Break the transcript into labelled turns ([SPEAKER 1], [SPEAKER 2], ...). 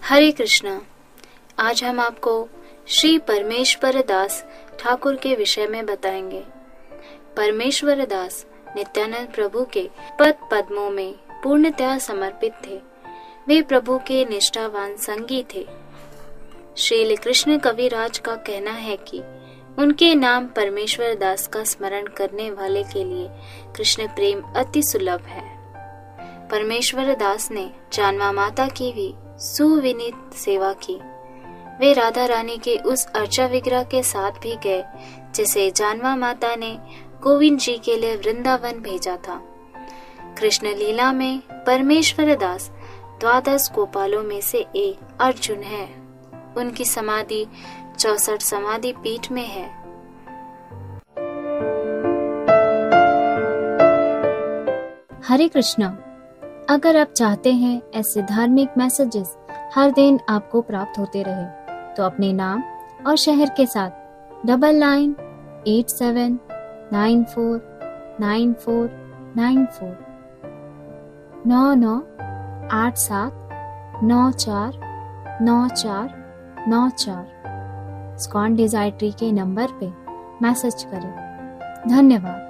[SPEAKER 1] हरे कृष्णा। आज हम आपको श्री परमेश्वर दास ठाकुर के विषय में बताएंगे। परमेश्वर दास नित्यानंद प्रभु के पद पद्मों में पूर्णतया समर्पित थे। वे प्रभु के निष्ठावान संगी थे। श्री कृष्ण कविराज का कहना है कि उनके नाम परमेश्वर दास का स्मरण करने वाले के लिए कृष्ण प्रेम अति सुलभ है। परमेश्वर दास ने जानवा माता की भी सुविनीत सेवा की। वे राधा रानी के उस अर्चा विग्रह के साथ भी गए जिसे जानवा माता ने गोविंद जी के लिए वृंदावन भेजा था। कृष्ण लीला में परमेश्वर दास 12 गोपालों में से एक अर्जुन है। उनकी समाधि 64 समाधि पीठ में है।
[SPEAKER 2] हरे कृष्णा। अगर आप चाहते हैं ऐसे धार्मिक मैसेजेस हर दिन आपको प्राप्त होते रहे तो अपने नाम और शहर के साथ 9987949494 9987949494 स्कॉन डिजायर ट्री के नंबर पे मैसेज करें। धन्यवाद।